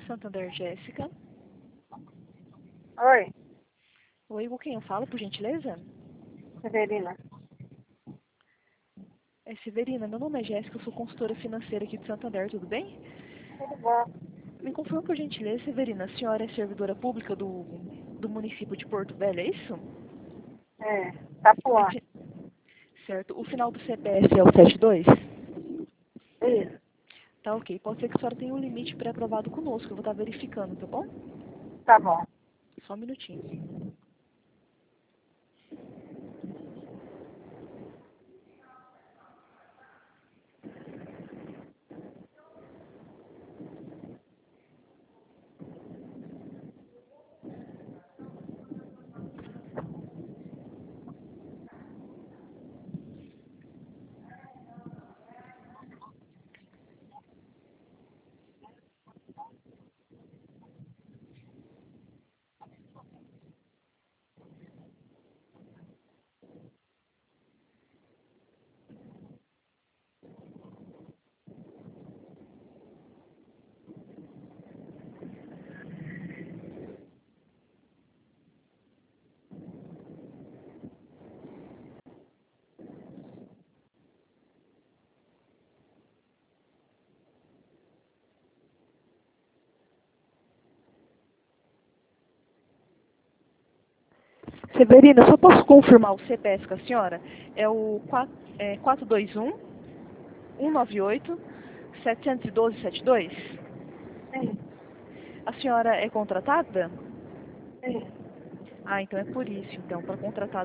Santander, Jéssica. Oi, Oi, com quem eu falo, por gentileza? Severina. Severina, meu nome é Jéssica, eu sou consultora financeira aqui de Santander, tudo bem? Tudo bom? Me confirma, por gentileza, Severina, a senhora é servidora pública do município de Porto Velho, é isso? É, Tapuã. Certo. O final do CPF é o 72? Isso, Tá ok. Pode ser que a senhora tenha um limite pré-aprovado conosco, eu vou estar verificando, tá bom? tá bom. Só um minutinho. Severina, eu só posso confirmar o CPF com a senhora? É o 421 198 712 72? Sim, A senhora é contratada? sim. Ah, então é por isso, então, para contratar